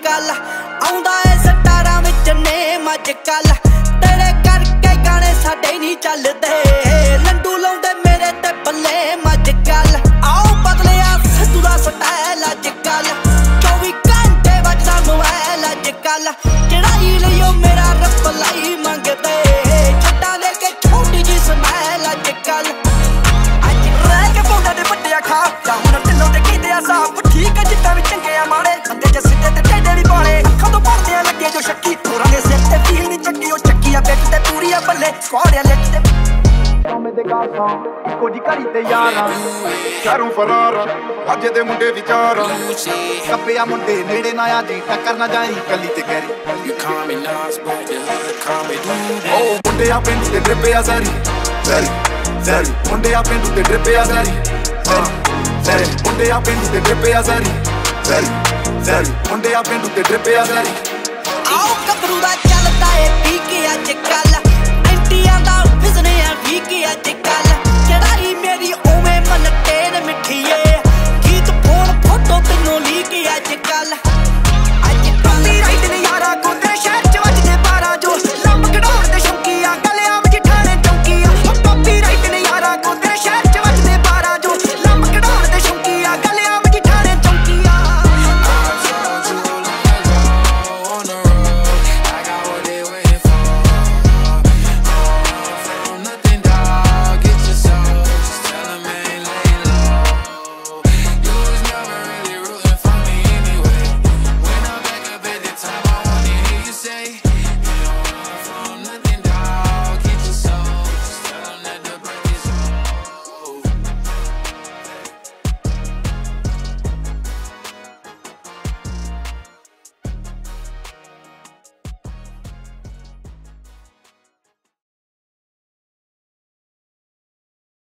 कल आउंदा ए सटारां which name अजकल तेरे करके गाने साडे नहीं चलदे लंडू लाउंदे मेरे ते बल्ले अजकल आओ बदलिया सिद्धू दा स्टाइल अजकल 24 घंटे वजदा मोबाइल अजकल चढ़ाई लियो मेरा रिप्लाई मंगदे छड्डा लेके छोटी जी स्माइल अजकल अज रह के पौंदे दे वड्डे खा जा हुण ढिल्लों ते कीते साफ ठीक है जिद्दां भी चंगे आ माड़े बंदे जे सिद्धे ते टेढ़े भी पाले अखां तो भरदे लगे जो शक्की होरां दे सिर ते फील नहीं चक्की ओ चक्की आ बिच ते पूरी आ बल्ले स्क्वाड आ लिट ते ਕਾਮੇ ਦੇ ਗਾਸਾਂ ਇੱਕੋ ਜੀ ਘੜੀ ਤੇ ਯਾਰਾਂ ਸ਼ਹਿਰੋਂ ਫਰਾਰ ਅੱਜ ਦੇ ਮੁੰਡੇ ਵਿਚਾਰਾਂ ਕੱਪਿਆ ਮੁੰਡੇ ਨੇੜੇ ਨਾ ਆ ਜੀ ਟੱਕਰ ਨਾ ਜਾਈ ਕੱਲੀ ਤੇ ਗੈਰੀ ਓ ਮੁੰਡਿਆਂ ਪਿੰਡ ਤੇ ਡਰਿੱਪਿਆ ਸਾਰੀ ਜ਼ਰੀ ਮੁੰਡਿਆਂ ਪਿੰਡ ਤੇ ਡਰਿੱਪਿਆ ਸਾਰੀ ਜ਼ਰੀ ਮੁੰਡਿਆਂ ਪਿੰਡ ਤੇ ਡਰਿੱਪਿਆ ਸਾਰੀ ਜ਼ਰੀ ਮੁੰਡਿਆਂ ਪਿੰਡ ਤੇ ਡਰਿੱਪਿਆ ਸਾਰੀ आओ कबरू दा चलदा ए पीके अजकल एंटियां दा बिजने आ वीके अजकल चढ़ाई मेरी